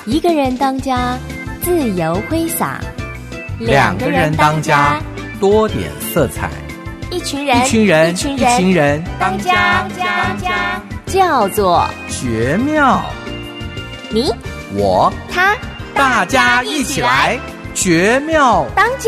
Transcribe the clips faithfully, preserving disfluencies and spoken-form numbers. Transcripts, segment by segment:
一个人当家，自由挥洒； 两个人当家，多点色彩； 一群人， 一群人， 一群人， 一群人当家，当家，叫做绝妙。 你， 我， 他， 大家一起来，绝妙当家。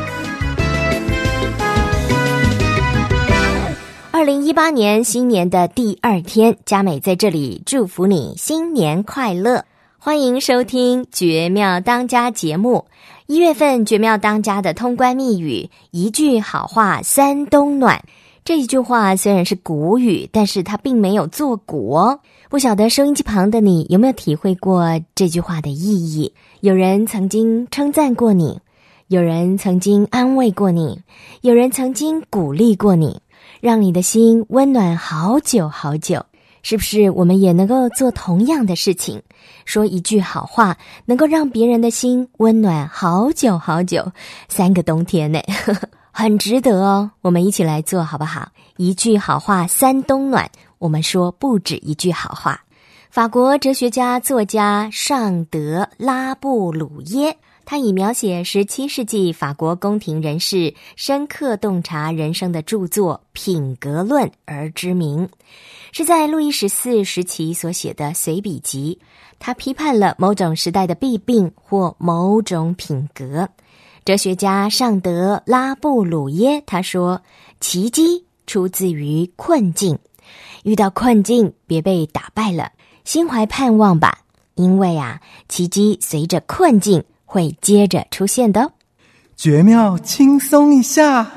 二零一八年新年的第二天，佳美在这里祝福你新年快乐。欢迎收听绝妙当家节目。一月份绝妙当家的通关密语，一句好话三冬暖。这一句话虽然是古语，但是它并没有做古哦。不晓得收音机旁的你有没有体会过这句话的意义？有人曾经称赞过你，有人曾经安慰过你，有人曾经鼓励过你，让你的心温暖好久好久。是不是我们也能够做同样的事情，说一句好话，能够让别人的心温暖好久好久，三个冬天呢，很值得哦。我们一起来做好不好？一句好话三冬暖，我们说不止一句好话。法国哲学家作家尚德拉布鲁耶，他以描写十七世纪法国宫廷人士深刻洞察人生的著作《品格论》而知名，是在路易十四时期所写的随笔集。他批判了某种时代的弊病或某种品格。哲学家尚德拉布鲁耶他说，奇迹出自于困境，遇到困境别被打败了，心怀盼望吧，因为啊，奇迹随着困境会接着出现的哦。 绝妙轻松一下。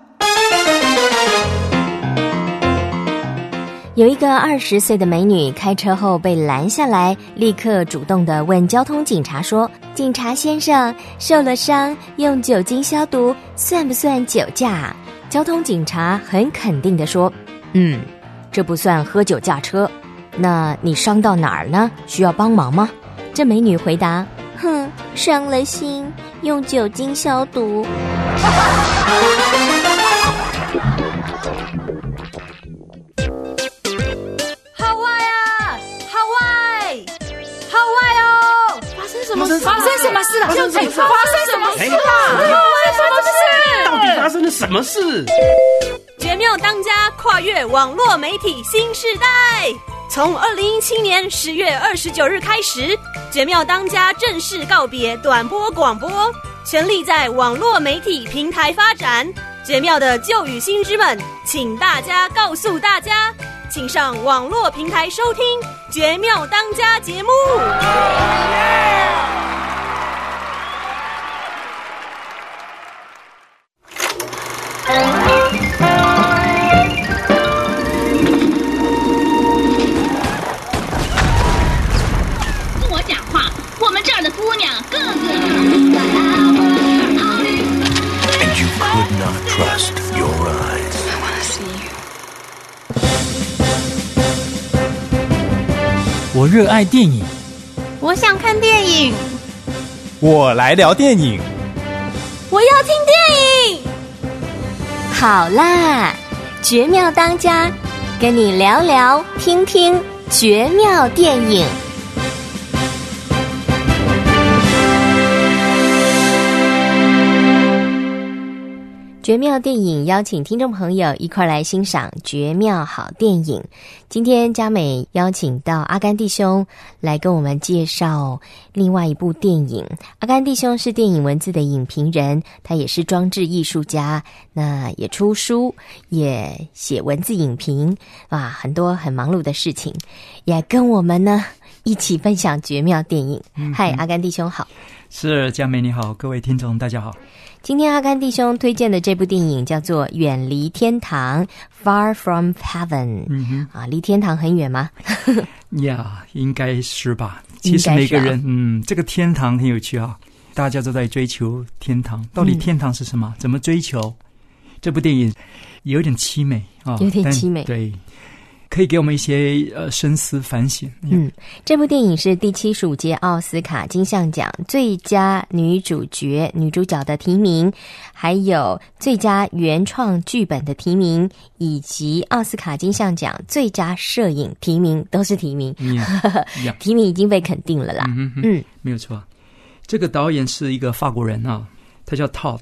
有一个二十岁的美女开车后被拦下来，立刻主动地问交通警察说，警察先生，受了伤用酒精消毒算不算酒驾？交通警察很肯定地说，嗯，这不算喝酒驾车。那你伤到哪儿呢？需要帮忙吗？这美女回答，哼，伤了心，用酒精消毒。 发生什么事了？发生什么事？发生什么事了？ 发生什么事？到底发生了什么事？ 绝妙当家跨越网络媒体新世代。从二零一七年十月二十九日开始，绝妙当家正式告别短波广播，全力在网络媒体平台发展。绝妙的旧与新知们，请大家告诉大家，请上网络平台收听绝妙当家节目。 听我讲话，我们这儿的姑娘个个。 And you could not trust your eyes. I want to see you. 我热爱电影， 我想看电影， 我来聊电影， 我要听电影。 好啦，绝妙当家，跟你聊聊听听绝妙电影。绝妙电影邀请听众朋友一块来欣赏绝妙好电影。今天佳美邀请到阿甘弟兄来跟我们介绍另外一部电影。阿甘弟兄是电影文字的影评人，他也是装置艺术家，那也出书，也写文字影评，哇，很多很忙碌的事情，也跟我们呢一起分享绝妙电影。嗨、嗯，阿甘弟兄好。 是佳美你好，各位听众大家好。 今天阿甘弟兄推荐的这部电影叫做《远离天堂》 Far from Heaven。 嗯哼，啊，离天堂很远吗？ 呀、yeah, 应该是吧。其实每个人、啊、嗯，这个天堂很有趣啊，大家都在追求天堂，到底天堂是什么、嗯、怎么追求？这部电影有点凄美啊， 有点凄美。 对， 可以给我们一些呃深思反省。 嗯，这部电影是第七十五届奥斯卡金像奖最佳女主角、女主角的提名，还有最佳原创剧本的提名，以及奥斯卡金像奖最佳摄影提名，都是提名。 嗯、 提名已经被肯定了啦。 嗯嗯，嗯没有错。这个导演是一个法国人啊，他叫 Todd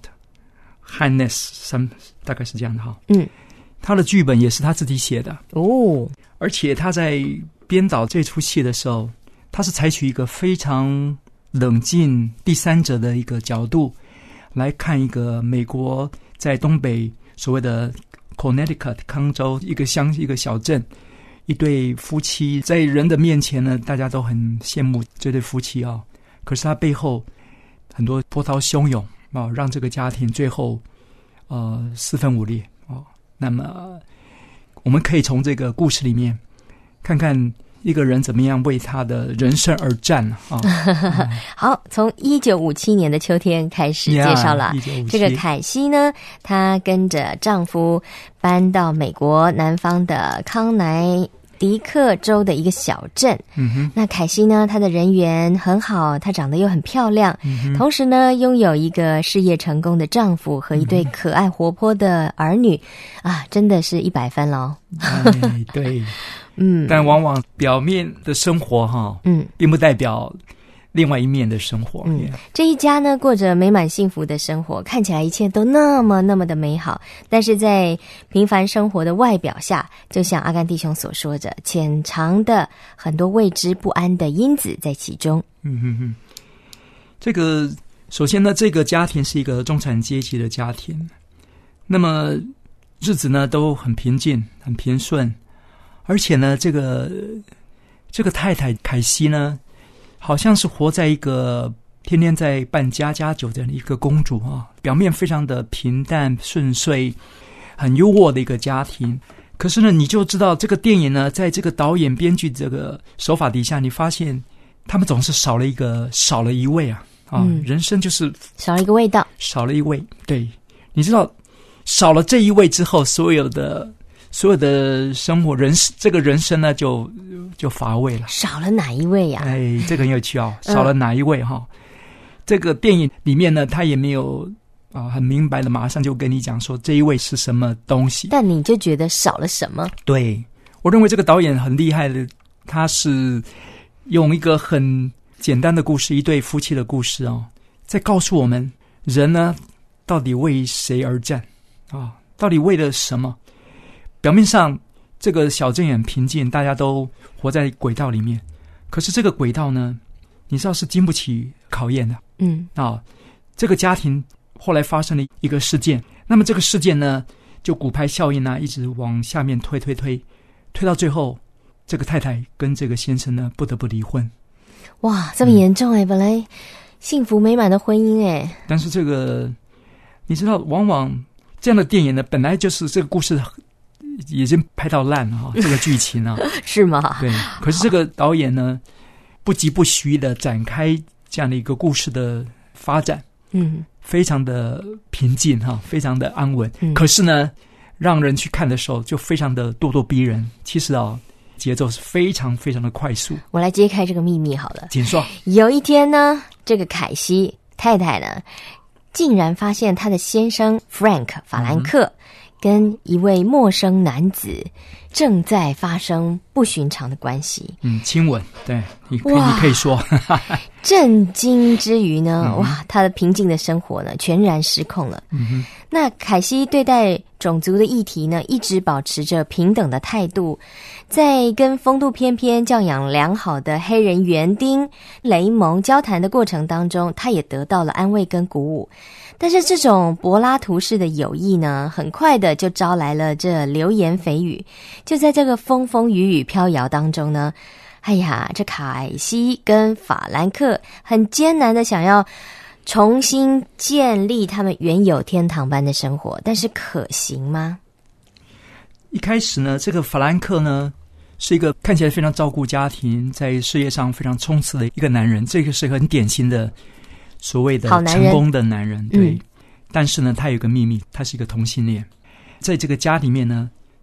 Haynes， 大概是这样的哈。嗯。他的剧本也是他自己写的哦，而且他在编导这出戏的时候，他是采取一个非常冷静第三者的一个角度来看一个美国在东北所谓的 Connecticut 康州一个乡一个小镇，一对夫妻在人的面前呢，大家都很羡慕这对夫妻啊，可是他背后很多波涛汹涌啊，让这个家庭最后呃四分五裂。那么我们可以从这个故事里面看看一个人怎么样为他的人生而战啊！ 好，从一九五七年的秋天开始介绍了。Yeah, 这个凯西呢，她跟着丈夫搬到美国南方的康乃迪克州的一个小镇。嗯哼，那凯西呢，她的人缘很好，她长得又很漂亮，嗯、同时呢，拥有一个事业成功的丈夫和一对可爱活泼的儿女，嗯、啊，真的是一百分咯。 哎，对，嗯，但往往表面的生活哈，嗯，并不代表另外一面的生活。 嗯，这一家呢过着美满幸福的生活，看起来一切都那么那么的美好，但是在平凡生活的外表下，就像阿甘弟兄所说的，潜藏的很多未知不安的因子在其中。 嗯哼哼，这个首先呢，这个家庭是一个中产阶级的家庭，那么日子呢都很平静很平顺，而且呢这个这个太太凯西呢好像是活在一个天天在办家家酒的一个公主啊，表面非常的平淡顺遂，很优渥的一个家庭。可是呢，你就知道这个电影呢，在这个导演编剧这个手法底下，你发现他们总是少了一个，少了一位啊啊、嗯！人生就是少了一个味道， 少了一位。对，你知道，少了这一位之后，所有的。所有的生活人这个人生呢就就乏味了。 少了哪一位呀、啊？ 哎，这个很有趣哦。少了哪一位哈、哦嗯？这个电影里面呢，他也没有啊、呃、很明白的马上就跟你讲说这一位是什么东西。 但你就觉得少了什么？ 对，我认为这个导演很厉害的，他是用一个很简单的故事，一对夫妻的故事哦，在告诉我们人呢到底为谁而战啊？到底为了什么？表面上这个小镇很平静，大家都活在轨道里面，可是这个轨道呢，你知道是经不起考验的。嗯啊，这个家庭后来发生了一个事件，那么这个事件呢就骨牌效应啊，一直往下面推推推推到最后，这个太太跟这个先生呢不得不离婚。 哇，这么严重哎、嗯！本来幸福美满的婚姻哎， 但是这个你知道，往往这样的电影呢，本来就是这个故事已经拍到烂了哈，这个剧情啊， 是吗？ 对。可是这个导演呢，不疾不徐的展开这样的一个故事的发展，嗯，非常的平静哈，非常的安稳。嗯、可是呢，让人去看的时候就非常的咄咄逼人。其实啊，节奏是非常非常的快速。 我来揭开这个秘密好了， 请说。 有一天呢，这个凯西太太呢，竟然发现她的先生 Frank 法兰克。嗯跟一位陌生男子正在发生不寻常的关系。 嗯，亲吻，对，你可以你可以说。 震惊之余呢、嗯，哇，他的平静的生活呢，全然失控了。嗯哼，那凯西对待种族的议题呢，一直保持着平等的态度，在跟风度翩翩、教养良好的黑人园丁雷蒙交谈的过程当中，他也得到了安慰跟鼓舞。但是这种柏拉图式的友谊呢，很快的就招来了这流言蜚语。就在这个风风雨雨飘摇当中呢，哎呀，这凯西跟法兰克很艰难的想要重新建立他们原有天堂般的生活，但是可行吗？ 一开始呢，这个法兰克呢是一个看起来非常照顾家庭，在事业上非常冲刺的一个男人，这个是很典型的所谓的成功的男人，对、嗯。但是呢，他有个秘密，他是一个同性恋。在这个家里面呢，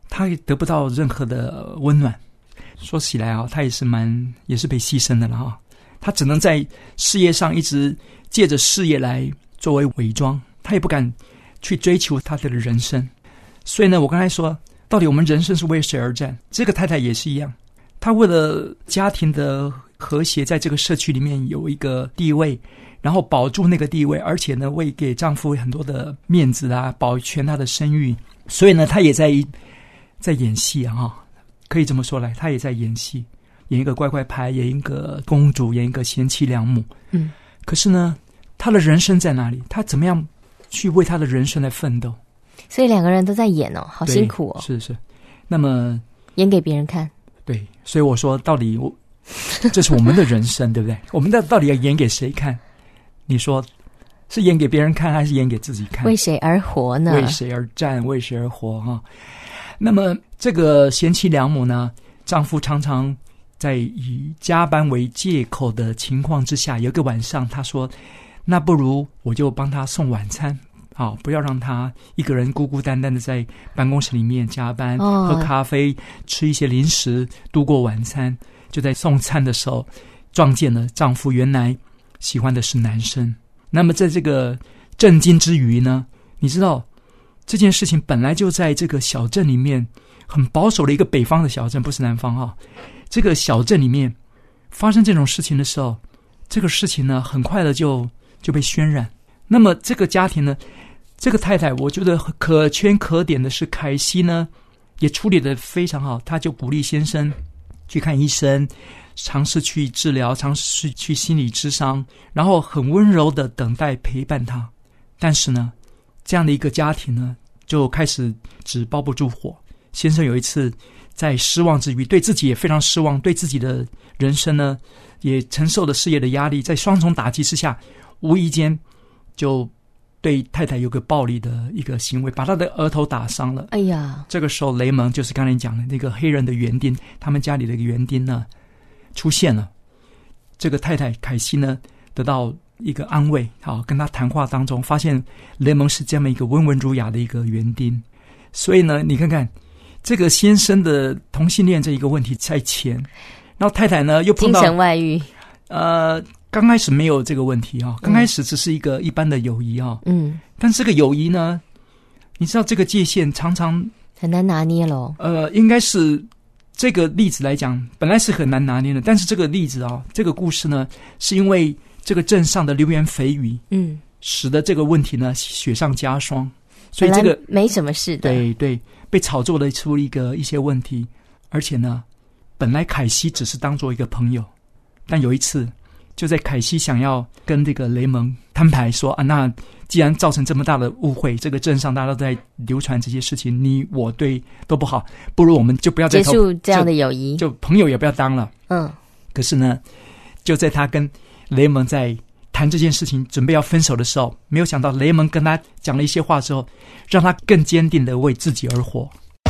他也得不到任何的温暖。说起来啊，他也是蛮也是被牺牲的了哈。他只能在事业上一直借着事业来作为伪装，他也不敢去追求他的人生。所以呢，我刚才说，到底我们人生是为谁而战？这个太太也是一样，她为了家庭的和谐，在这个社区里面有一个地位，然后保住那个地位，而且呢，为给丈夫很多的面子啊，保全他的声誉。所以呢，她也在在演戏啊，可以这么说来，她也在演戏，演一个乖乖牌，演一个公主，演一个贤妻良母。嗯，可是呢，她的人生在哪里？她怎么样去为她的人生来奋斗？ 所以两个人都在演哦，好辛苦哦。 是是，那么演给别人看。 对，所以我说，到底我这是我们的人生，对不对？我们的到底要演给谁看？你说是演给别人看，还是演给自己看？ 为谁而活呢？ 为谁而战？为谁而活？哈。那么这个贤妻良母呢，丈夫常常在以加班为借口的情况之下，有一个晚上，他说：“那不如我就帮他送晚餐。”好，不要让他一个人孤孤单单的在办公室里面加班，哦、喝咖啡，吃一些零食，度过晚餐。就在送餐的时候，撞见了丈夫原来喜欢的是男生。那么在这个震惊之余呢，你知道这件事情本来就在这个小镇里面，很保守的一个北方的小镇，不是南方哈。这个小镇里面发生这种事情的时候，这个事情呢，很快的就就被渲染。那么这个家庭呢？这个太太我觉得可圈可点的是，凯西呢也处理得非常好，她就鼓励先生去看医生，尝试去治疗，尝试去心理咨商，然后很温柔的等待陪伴他。但是呢，这样的一个家庭呢，就开始纸包不住火。先生有一次在失望之余，对自己也非常失望，对自己的人生呢也承受了事业的压力，在双重打击之下，无意间就对太太有个暴力的一个行为，把她的额头打伤了。哎呀！这个时候雷蒙就是刚才讲的那个黑人的园丁，他们家里的一个园丁呢出现了。这个太太凯西呢得到一个安慰，好，跟他谈话当中发现雷蒙是这么一个温文儒雅的一个园丁。所以呢，你看看这个先生的同性恋这一个问题在前，然后太太呢又碰到精神外遇。 呃。刚开始没有这个问题啊，刚开始只是一个一般的友谊啊，嗯，但这个友谊呢，你知道这个界限常常很难拿捏咯。 呃，应该是这个例子来讲，本来是很难拿捏的，但是这个例子啊，这个故事呢，是因为这个镇上的流言蜚语，嗯，使得这个问题呢雪上加霜，所以这个没什么事的， 对对，被炒作了出一个一些问题，而且呢，本来凯西只是当做一个朋友，但有一次。就在凯西想要跟这个雷蒙摊牌说啊，那既然造成这么大的误会，这个镇上大家都在流传这些事情，你我对都不好，不如我们就不要再结束这样的友谊， 就朋友也不要当了。嗯，可是呢，就在他跟雷蒙在谈这件事情，准备要分手的时候，没有想到雷蒙跟他讲了一些话之后，让他更坚定的为自己而活。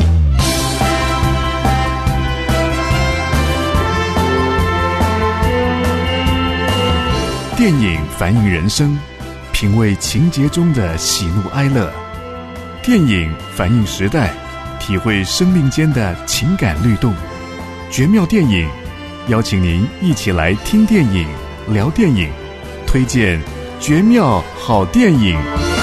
电影反映人生，品味情节中的喜怒哀乐；电影反映时代，体会生命间的情感律动。绝妙电影，邀请您一起来听电影、聊电影，推荐绝妙好电影。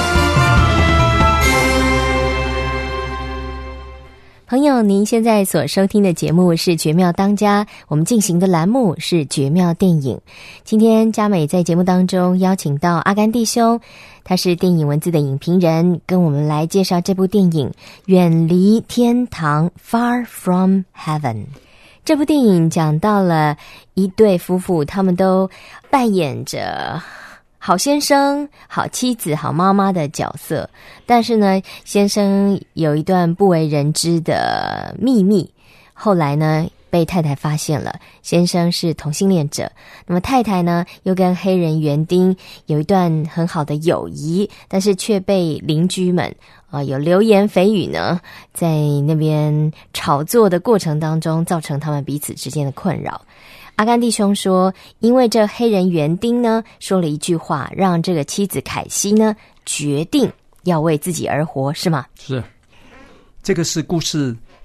朋友，您现在所收听的节目是《绝妙当家》，我们进行的栏目是《绝妙电影》。今天嘉美在节目当中邀请到阿甘弟兄，他是电影文字的影评人，跟我们来介绍这部电影《远离天堂》 Far From Heaven。这部电影讲到了一对夫妇，他们都扮演着好先生、好妻子、好妈妈的角色，但是呢，先生有一段不为人知的秘密，后来呢被太太发现了，先生是同性恋者，那么太太呢又跟黑人园丁有一段很好的友谊，但是却被邻居们啊、呃、有流言蜚语呢在那边炒作的过程当中，造成他们彼此之间的困扰。阿甘弟兄说，因为这黑人园丁呢说了一句话，让这个妻子凯西呢决定要为自己而活，是吗？ 是，这个是故事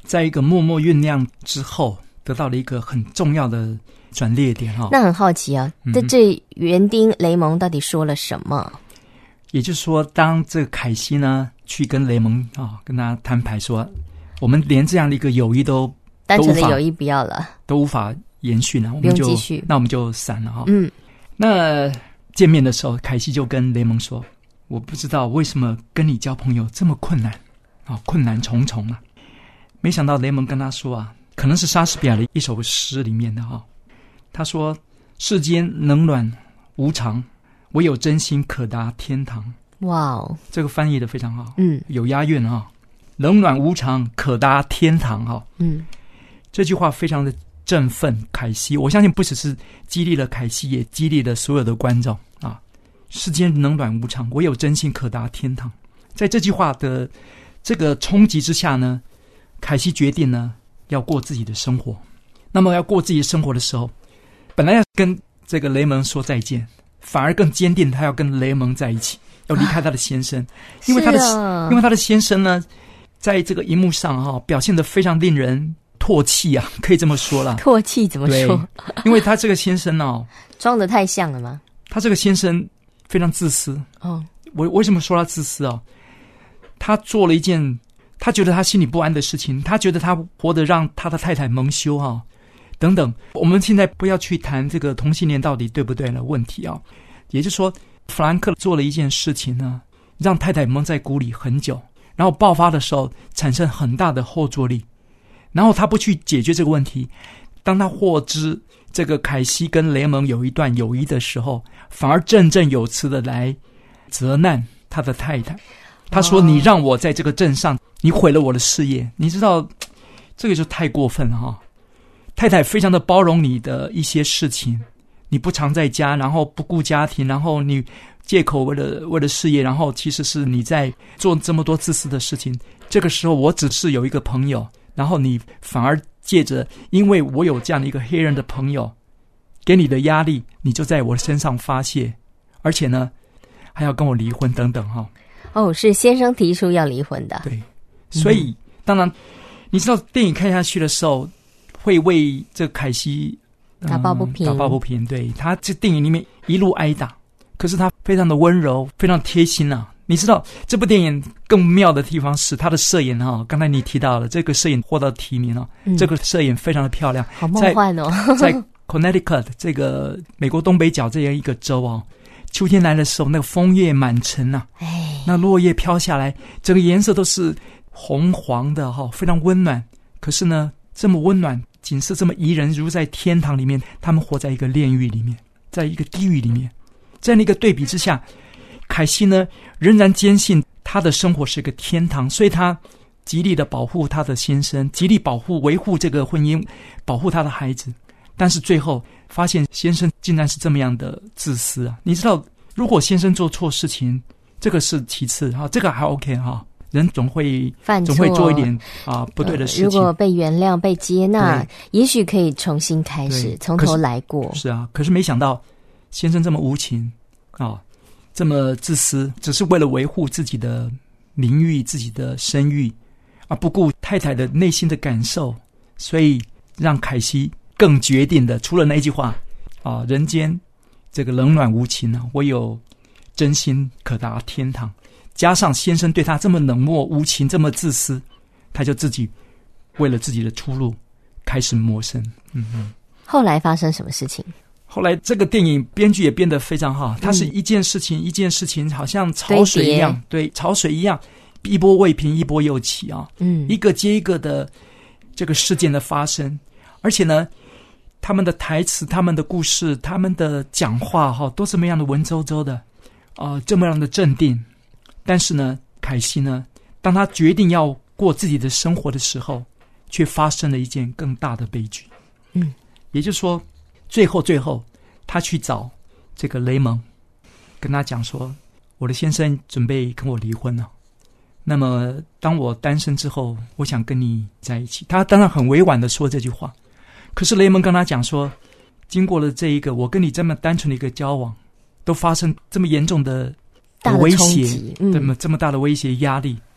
在一个默默酝酿之后，得到了一个很重要的转捩点哈。 那很好奇啊，这、嗯、这园丁雷蒙到底说了什么？ 也就是说，当这个凯西呢去跟雷蒙啊、哦、跟他摊牌说，我们连这样的一个友谊都单纯的友谊不要了， 都无法延续了，我们就不用继续， 那我们就散了哈。 嗯， 那见面的时候，凯西就跟雷蒙说：“我不知道为什么跟你交朋友这么困难啊、哦，困难重重啊。”没想到雷蒙跟他说啊，可能是莎士比亚的一首诗里面的哈、哦，他说：“世间冷暖无常。”唯有真心可达天堂。 哇哦， 这个翻译的非常好， 嗯， 有押韵哈、哦。冷暖无常，可达天堂哈、哦。 嗯， 这句话非常的振奋凯西，我相信不只是激励了凯西，也激励了所有的观众啊。世间冷暖无常，唯有真心可达天堂。在这句话的这个冲击之下呢，凯西决定呢要过自己的生活。那么要过自己的生活的时候，本来要跟这个雷蒙说再见。反而更坚定，他要跟雷蒙在一起，要离开他的先生，因为他的、啊、因为他的先生呢，在这个荧幕上哈、哦、表现得非常令人唾弃啊，可以这么说啦。 唾弃怎么说？ 因为他这个先生哦， 装得太像了吗？ 他这个先生非常自私哦。 我为什么说他自私哦？他做了一件他觉得他心里不安的事情，他觉得他活得让他的太太蒙羞啊。等等，我们现在不要去谈这个同性恋到底对不对的问题啊。也就是说，弗兰克做了一件事情呢，让太太蒙在鼓里很久，然后爆发的时候产生很大的后坐力，然后他不去解决这个问题，当他获知这个凯西跟雷蒙有一段友谊的时候，反而振振有词的来责难他的太太。他说：“你让我在这个镇上，你毁了我的事业。”你知道，这个就太过分了哈。太太非常的包容你的一些事情，你不常在家，然后不顾家庭，然后你借口为了为了事业，然后其实是你在做这么多自私的事情。这个时候我只是有一个朋友，然后你反而借着因为我有这样的一个黑人的朋友给你的压力，你就在我身上发泄，而且呢还要跟我离婚等等哈。 哦，是先生提出要离婚的。 对，所以、嗯、当然你知道电影看下去的时候会为这个凯西、 嗯、打抱不平， 打抱不平。对，他这电影里面一路挨打，可是他非常的温柔，非常贴心啊。你知道这部电影更妙的地方是他的摄影啊，刚才你提到了这个摄影获得提名啊、嗯，这个摄影非常的漂亮， 好梦幻哦。 在, 在 Connecticut 这个美国东北角这样一个州啊，秋天来的时候，那个枫叶满城啊， 哎， 那落叶飘下来，整个颜色都是红黄的哈，非常温暖。可是呢，这么温暖。景色这么宜人，如在天堂里面，他们活在一个炼狱里面，在一个地狱里面。在那个对比之下，凯西呢仍然坚信他的生活是一个天堂，所以他极力的保护他的先生，极力保护维护这个婚姻，保护他的孩子。但是最后发现先生竟然是这么样的自私啊！你知道，如果先生做错事情，这个是其次哈，这个还 OK 哈。人总会犯错， 总会做一点啊不对的事情、 呃。如果被原谅、被接纳，也许可以重新开始，从头来过。 是啊，可是没想到先生这么无情啊，这么自私，只是为了维护自己的名誉、自己的声誉，啊，不顾太太的内心的感受，所以让凯西更决定的，除了那一句话啊，人间这个冷暖无情啊，唯有真心可达天堂。加上先生对他这么冷漠无情，这么自私，他就自己为了自己的出路开始谋生。嗯嗯。 后来发生什么事情？ 后来这个电影编剧也编得非常好，它是一件事情、嗯、一件事情，好像潮水一样，对，潮水一样，一波未平一波又起啊。 嗯，一个接一个的这个事件的发生，而且呢，他们的台词、他们的故事、他们的讲话哈，都这么样的文绉绉的啊、呃，这么样的镇定。但是呢，凯西呢，当他决定要过自己的生活的时候，却发生了一件更大的悲剧。 嗯， 也就是说，最后最后，他去找这个雷蒙，跟他讲说，我的先生准备跟我离婚了。那么，当我单身之后，我想跟你在一起。他当然很委婉的说这句话，可是雷蒙跟他讲说，经过了这一个我跟你这么单纯的一个交往，都发生这么严重的。 大的威胁， 嗯、 这么这么大的威胁压力，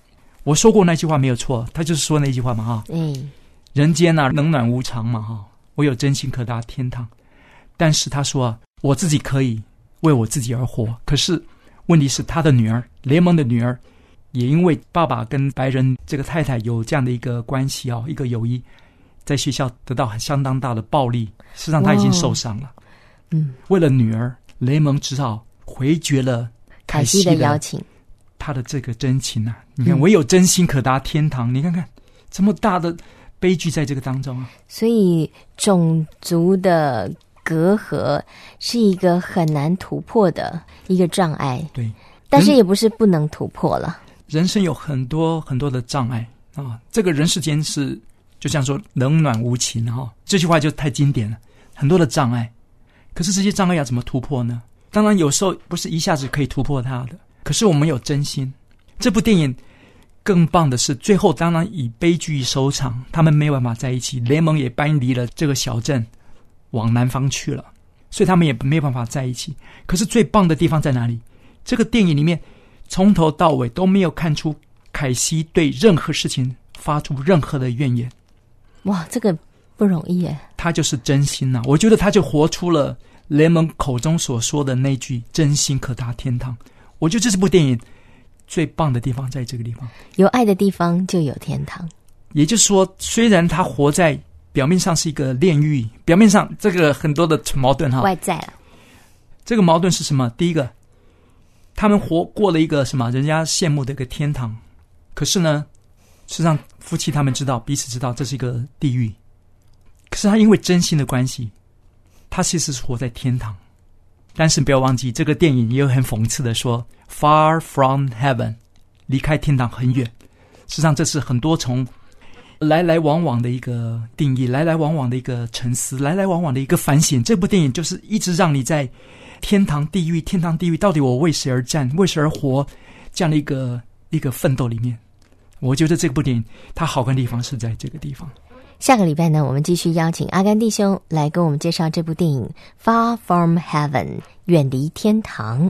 我说过那句话没有错，他就是说那句话嘛哈，嗯，人间啊冷暖无常嘛哈，我有真心可达天堂。但是他说啊，我自己可以为我自己而活，可是问题是他的女儿，联盟的女儿，也因为爸爸跟白人这个太太有这样的一个关系啊，一个友谊，在学校得到相当大的暴力，事实上他已经受伤了。嗯，为了女儿，雷蒙只好回绝了凯西的邀请，他的这个真情啊！你看，唯有真心可达天堂。嗯、你看看，这么大的悲剧在这个当中啊！所以种族的隔阂是一个很难突破的一个障碍。对，但是也不是不能突破了。人生有很多很多的障碍啊！这个人世间是就像说冷暖无情哈、啊，这句话就太经典了。很多的障碍，可是这些障碍要怎么突破呢？当然有时候不是一下子可以突破它的，可是我们有真心。这部电影更棒的是最后当然以悲剧收场，他们没有办法在一起，雷蒙也搬离了这个小镇往南方去了，所以他们也没有办法在一起。可是最棒的地方在哪里？这个电影里面从头到尾都没有看出凯西对任何事情发出任何的怨言。哇，这个不容易耶。他就是真心啊，我觉得他就活出了雷蒙口中所说的那句真心可达天堂。我觉得这是部电影最棒的地方，在这个地方，有爱的地方就有天堂。也就是说，虽然他活在表面上是一个炼狱，表面上这个很多的矛盾哈，外在了。这个矛盾是什么？第一个，他们活过了一个什么人家羡慕的一个天堂，可是呢，事实上夫妻他们知道，彼此知道这是一个地狱。可是他因为真心的关系，他其实是活在天堂。但是不要忘记，这个电影也有很讽刺的说 Far from heaven， 离开天堂很远。事实上这是很多从来来往往的一个定义，来来往往的一个沉思，来来往往的一个反省。这部电影就是一直让你在天堂地狱天堂地狱，到底我为谁而战，为谁而活，这样的一个一个奋斗里面。我觉得这部电影它好看的地方是在这个地方。下个礼拜呢，我们继续邀请阿甘弟兄来跟我们介绍这部电影 Far from Heaven， 远离天堂。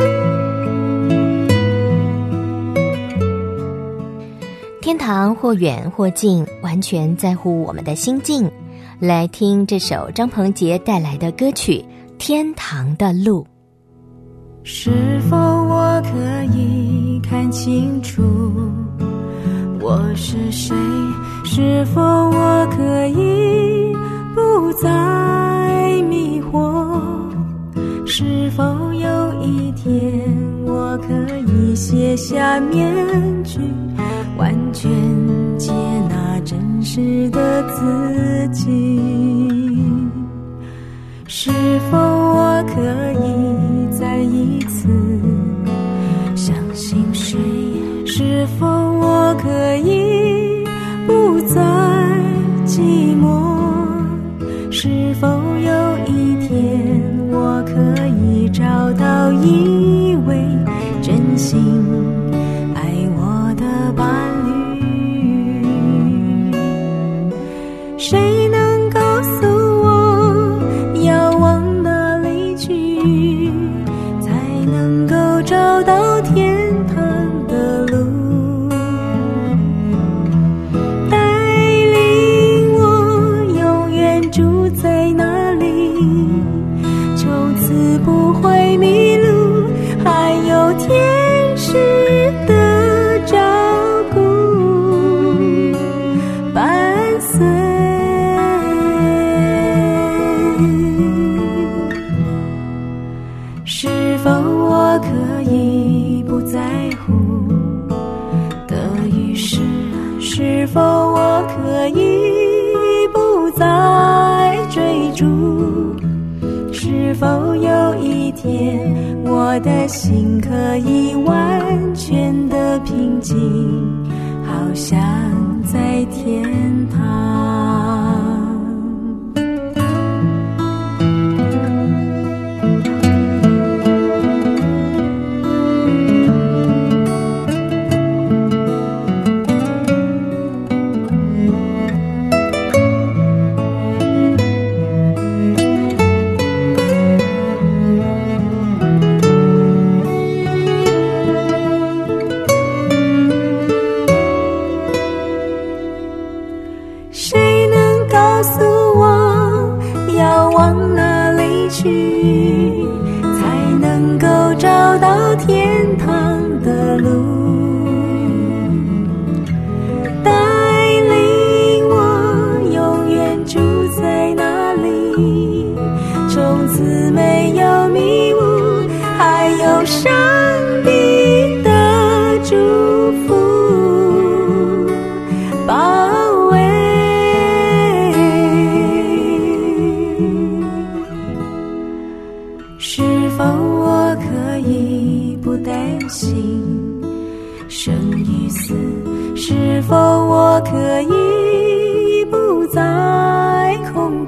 天堂或远或近，完全在乎我们的心境。来听这首张鹏杰带来的歌曲《天堂的路》。 是否我可以看清楚我是谁？是否我可以不再迷惑？是否有一天我可以卸下面具，完全接纳真实的自己？是否我可以再一次相信谁？是否我可以不再寂寞？是否有一天我可以找到一位真心爱我的伴侣？谁能告诉我要往哪里去，才能够找到天堂的路？不会迷路，还有天使的照顾伴随。是否我可以不在乎得与失？是否我可以不再追逐？是否有一天我的心可以完全的平静，好像在天堂？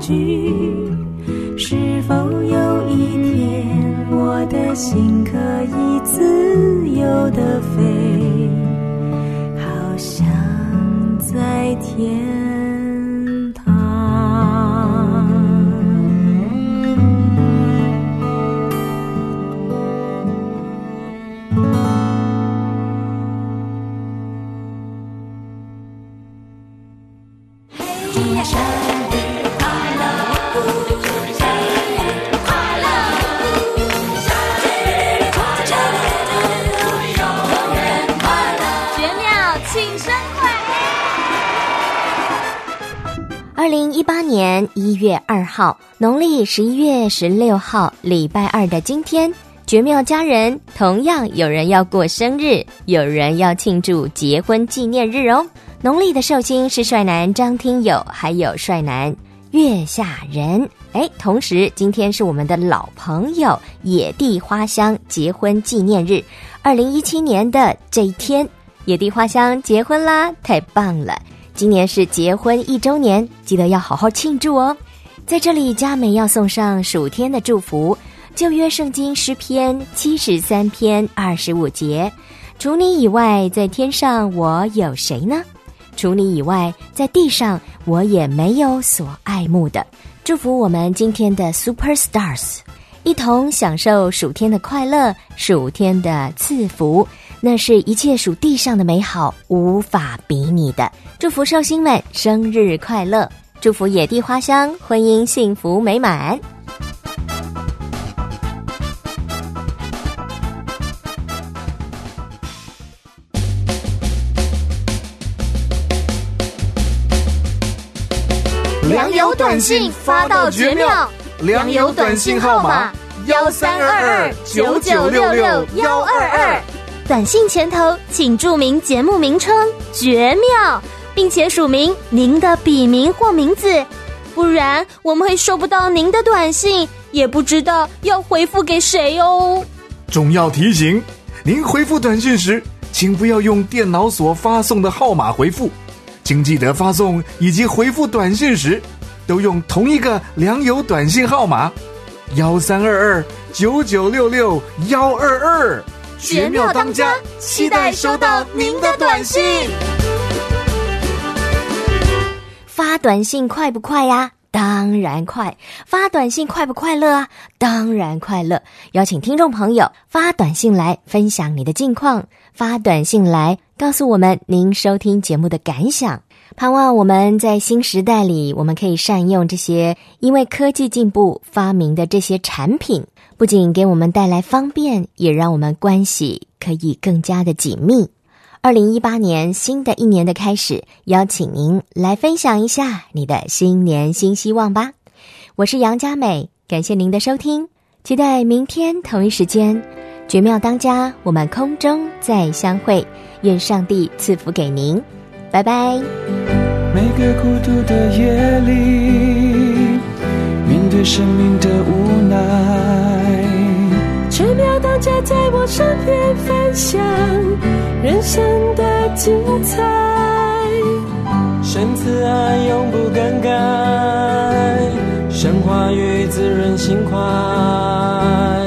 惧，是否有一天我的心可以自由地飞，好像在天堂。 祝你生日快乐，祝你生日快乐，生日快乐，祝你永远快乐。 绝妙庆生会。 二零一八年一月二号，农历十一月十六号，礼拜二的今天，绝妙家人同样有人要过生日，有人要庆祝结婚纪念日哦。农历的寿星是帅男张听友，还有帅男月下人。哎，同时今天是我们的老朋友野地花香结婚纪念日，二零一七年的这一天，野地花香结婚啦，太棒了！今年是结婚一周年，记得要好好庆祝哦。在这里，佳美要送上属天的祝福，旧约圣经诗篇七十三篇二十五节，除你以外，在天上我有谁呢？除你以外，在地上我也没有所爱慕的。祝福我们今天的 Super Stars 一同享受属天的快乐，属天的赐福，那是一切属地上的美好无法比拟的。祝福寿星们生日快乐，祝福野地花香婚姻幸福美满。 良友短信发到绝妙，良友短信号码幺三二二九九六六幺二二， 短信前头请注明节目名称绝妙，并且署名您的笔名或名字，不然我们会收不到您的短信，也不知道要回复给谁哦。 重要提醒，您回复短信时，请不要用电脑所发送的号码回复，请记得发送以及回复短信时，都用同一个良友短信号码幺三二二九九六六幺二二。 绝妙当家，期待收到您的短信。 发短信快不快呀？当然快。发短信快不快乐啊？当然快乐。邀请听众朋友发短信来分享你的近况，发短信来告诉我们您收听节目的感想。盼望我们在新时代里，我们可以善用这些因为科技进步发明的这些产品，不仅给我们带来方便，也让我们关系可以更加的紧密。二零一八年新的一年的开始，邀请您来分享一下你的新年新希望吧。我是杨佳美，感谢您的收听，期待明天同一时间绝妙当家，我们空中再相会，愿上帝赐福给您，拜拜。 每个孤独的夜里，面对生命的无奈， 绝妙当家在我身边分享人生的精彩， 神慈爱永不更改，神话语滋润心怀。